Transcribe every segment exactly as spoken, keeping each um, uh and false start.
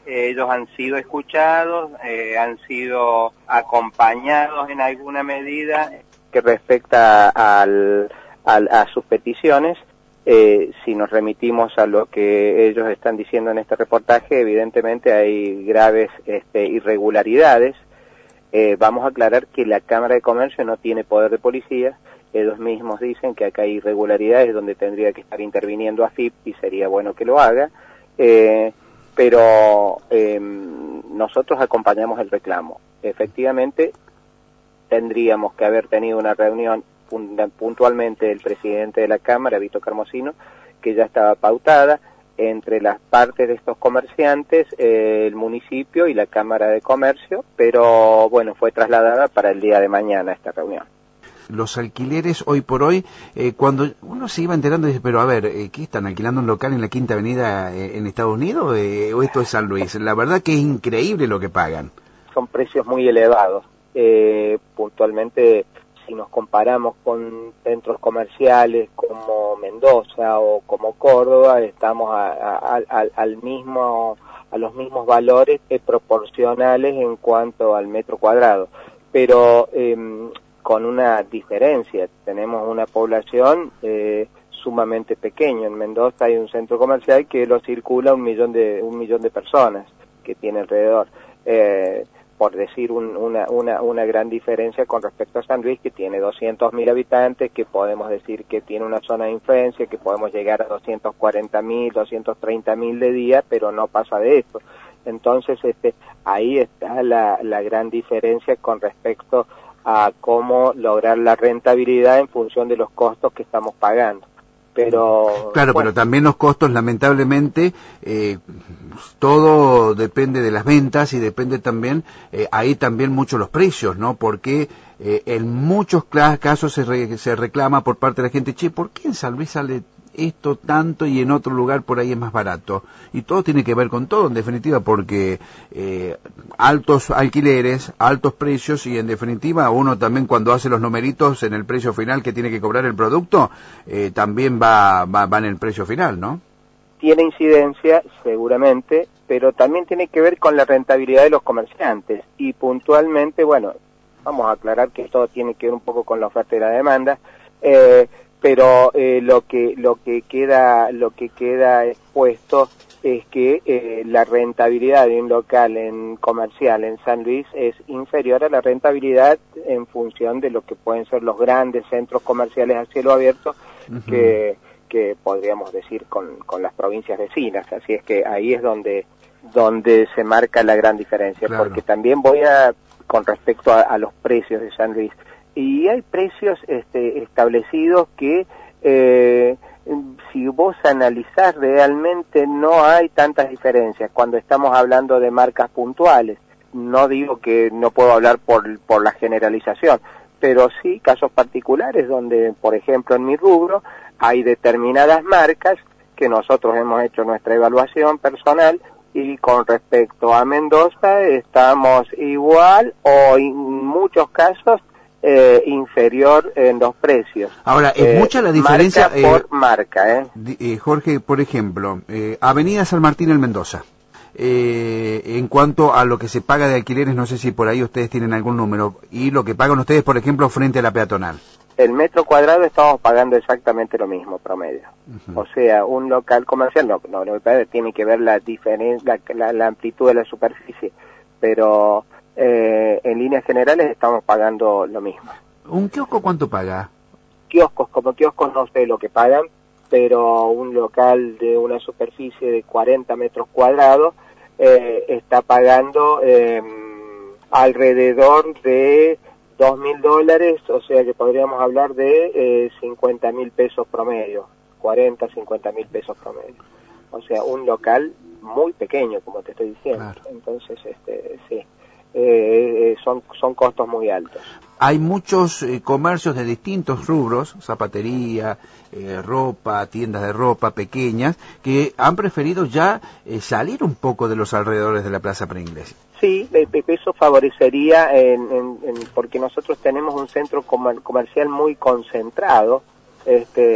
eh, ellos han sido escuchados, eh, han sido acompañados en alguna medida que respecta al, al, a sus peticiones. Eh, si nos remitimos a lo que ellos están diciendo en este reportaje, evidentemente hay graves este, irregularidades. Eh, vamos a aclarar que la Cámara de Comercio no tiene poder de policía. Ellos mismos dicen que acá hay irregularidades donde tendría que estar interviniendo A F I P y sería bueno que lo haga, eh, pero eh, nosotros acompañamos el reclamo. Efectivamente, tendríamos que haber tenido una reunión puntualmente el presidente de la Cámara, Vito Carmosino, que ya estaba pautada entre las partes de estos comerciantes, eh, el municipio y la Cámara de Comercio, pero bueno, fue trasladada para el día de mañana esta reunión. Los alquileres hoy por hoy, eh, cuando uno se iba enterando, dice, pero a ver, eh, ¿qué están alquilando un local en la Quinta Avenida eh, en Estados Unidos eh, o esto es San Luis? La verdad que es increíble lo que pagan. Son precios muy elevados, eh, puntualmente. Si nos comparamos con centros comerciales como Mendoza o como Córdoba, estamos a, a, a, al mismo, a los mismos valores eh, proporcionales en cuanto al metro cuadrado, pero eh, con una diferencia. Tenemos una población eh, sumamente pequeña. En Mendoza hay un centro comercial que lo circula un millón de un millón de personas que tiene alrededor. Eh, por decir un, una, una, una gran diferencia con respecto a San Luis, que tiene doscientos mil habitantes, que podemos decir que tiene una zona de influencia, que podemos llegar a doscientos cuarenta mil, doscientos treinta mil de día, pero no pasa de eso. Entonces, este, ahí está la, la gran diferencia con respecto a cómo lograr la rentabilidad en función de los costos que estamos pagando. Pero claro, bueno, pero también los costos, lamentablemente, eh, todo depende de las ventas y depende también, eh, ahí también mucho los precios, ¿no? Porque eh, en muchos casos se, re, se reclama por parte de la gente, che, ¿por qué en San Luis sale esto tanto y en otro lugar por ahí es más barato? Y todo tiene que ver con todo, en definitiva, porque eh, altos alquileres, altos precios y en definitiva uno también cuando hace los numeritos en el precio final que tiene que cobrar el producto, eh, también va, va, va en el precio final, ¿no? Tiene incidencia, seguramente, pero también tiene que ver con la rentabilidad de los comerciantes y puntualmente, bueno, vamos a aclarar que todo tiene que ver un poco con la oferta y la demanda, eh, pero eh, lo que lo que queda lo que queda expuesto es que eh, la rentabilidad de un local en comercial en San Luis es inferior a la rentabilidad en función de lo que pueden ser los grandes centros comerciales a cielo abierto, uh-huh, que que podríamos decir con, con las provincias vecinas. Así es que ahí es donde donde se marca la gran diferencia, claro. Porque también voy a con respecto a, a los precios de San Luis. Y hay precios este, establecidos que eh, si vos analizás realmente no hay tantas diferencias cuando estamos hablando de marcas puntuales. No digo que no puedo hablar por, por la generalización, pero sí casos particulares donde, por ejemplo, en mi rubro hay determinadas marcas que nosotros hemos hecho nuestra evaluación personal y con respecto a Mendoza estamos igual o en muchos casos Eh, inferior en los precios. Ahora, es eh, mucha la diferencia marca por eh, marca, ¿eh? eh, Jorge, por ejemplo, eh, Avenida San Martín en Mendoza, eh, en cuanto a lo que se paga de alquileres, no sé si por ahí ustedes tienen algún número, y lo que pagan ustedes, por ejemplo, frente a la peatonal. El metro cuadrado estamos pagando exactamente lo mismo, promedio. Uh-huh. O sea, un local comercial, no, no, no tiene que ver la diferencia, la, la, la amplitud de la superficie, pero Eh, en líneas generales estamos pagando lo mismo. ¿Un kiosco cuánto paga? Kioscos, como kioscos no sé lo que pagan, pero un local de una superficie de cuarenta metros cuadrados eh, está pagando eh, alrededor de dos mil dólares, o sea que podríamos hablar de eh, cincuenta mil pesos promedio, cuarenta, cincuenta mil pesos promedio. O sea, un local muy pequeño, como te estoy diciendo. Claro. Entonces, este, sí. Eh, son son costos muy altos. Hay muchos eh, comercios de distintos rubros, zapatería, eh, ropa, tiendas de ropa pequeñas, que han preferido ya eh, salir un poco de los alrededores de la Plaza Pringles. Sí, eso favorecería, en, en, en, porque nosotros tenemos un centro comer, comercial muy concentrado, este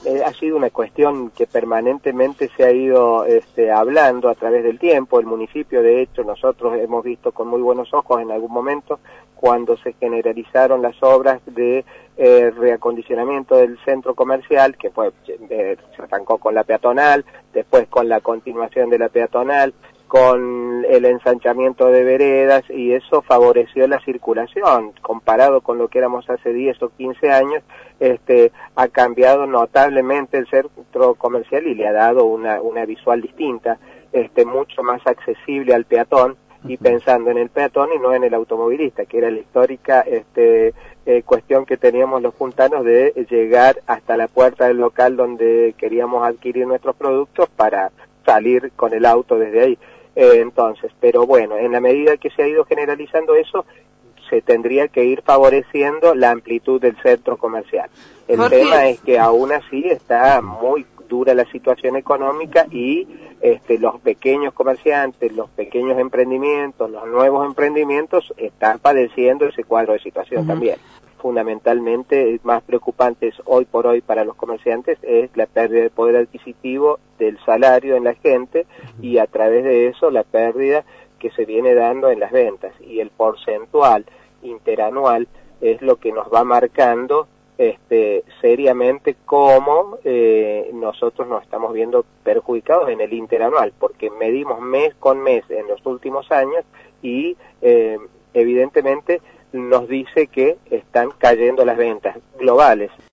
eh, ha sido una cuestión que permanentemente se ha ido este, hablando a través del tiempo. El municipio, de hecho, nosotros hemos visto con muy buenos ojos en algún momento cuando se generalizaron las obras de eh, reacondicionamiento del centro comercial, que fue eh, se arrancó con la peatonal, después con la continuación de la peatonal, con el ensanchamiento de veredas, y eso favoreció la circulación. Comparado con lo que éramos hace diez o quince años, este, ha cambiado notablemente el centro comercial y le ha dado una, una visual distinta, este, mucho más accesible al peatón, y pensando en el peatón y no en el automovilista, que era la histórica este, eh, cuestión que teníamos los puntanos de llegar hasta la puerta del local donde queríamos adquirir nuestros productos para salir con el auto desde ahí. Eh, entonces, pero bueno, en la medida que se ha ido generalizando eso, se tendría que ir favoreciendo la amplitud del centro comercial. El Jorge. tema es que aún así está muy dura la situación económica y este, los pequeños comerciantes, los pequeños emprendimientos, los nuevos emprendimientos están padeciendo ese cuadro de situación uh-huh. también. Fundamentalmente, más preocupantes hoy por hoy para los comerciantes es la pérdida de poder adquisitivo del salario en la gente uh-huh. y a través de eso la pérdida que se viene dando en las ventas, y el porcentual interanual es lo que nos va marcando este, seriamente cómo eh, nosotros nos estamos viendo perjudicados en el interanual, porque medimos mes con mes en los últimos años y eh, evidentemente nos dice que están cayendo las ventas globales.